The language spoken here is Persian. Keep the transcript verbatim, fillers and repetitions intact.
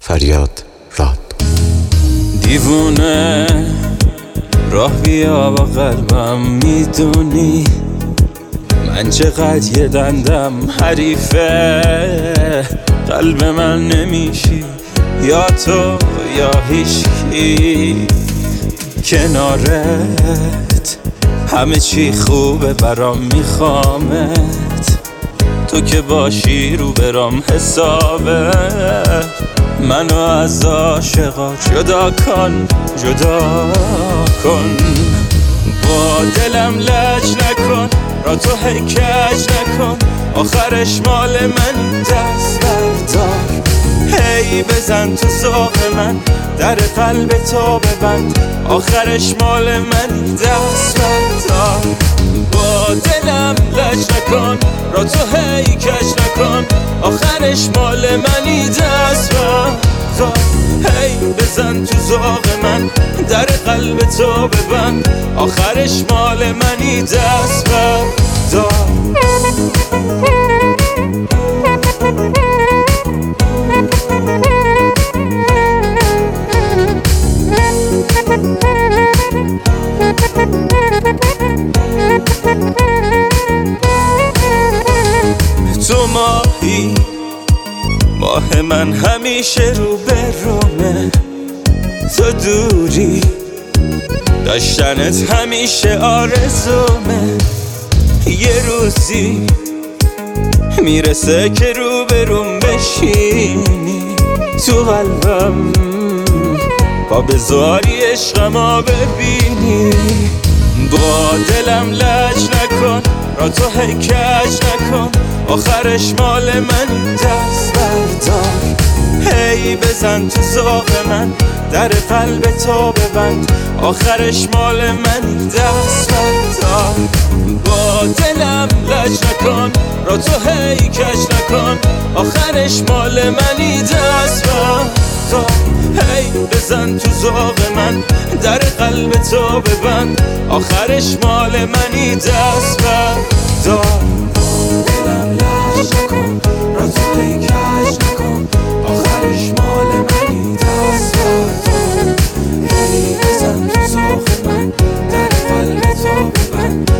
فریاد راد. دیوونه راه بیا با قلبم، میدونی من چقدر یه دندم حریفه. قلب من نمیشی یا تو یا هیچکی، کنارت همه چی خوبه برام، میخوامت تو که باشی رو برام حسابه. منو از عاشقا جدا کن جدا کن، با دلم لج نکن، را تو هی کج نکن، آخرش مال من دست بردار. هی بزن تو ذوق من، در قلب تو ببند، آخرش مال من دست بردار. با دلم لج نکن، را تو هی کج نکن، آخرش مال منی دست بردار. هی بزن تو ذوق من، در قلب تو ببند، آخرش مال منی دست بردار. تو ماهی ماه من همیشه رو به رومه، تو دوری داشتنت همیشه آرزومه. یه روزی میرسه که رو به روم بشینی تو قلبم، با بذاری عشقما ببینی. با دلم لج نکن، را تو هی کج نکن، آخرش مال من دست بردار. هی بزن تو ذوق من، در قلب تو ببند، آخرش مال من دست بردار. با دلم لج نکن، را تو هی کج نکن، آخرش مال منی دست بردار. هی بزن تو ذوق من، در قلب تو ببند، آخرش مال منی دست بردار. دلم لج نکن، را تو هی کج نکن، آخرش مال منی دست بردار. هی بزن تو ذوق من، در قلب تو ببند،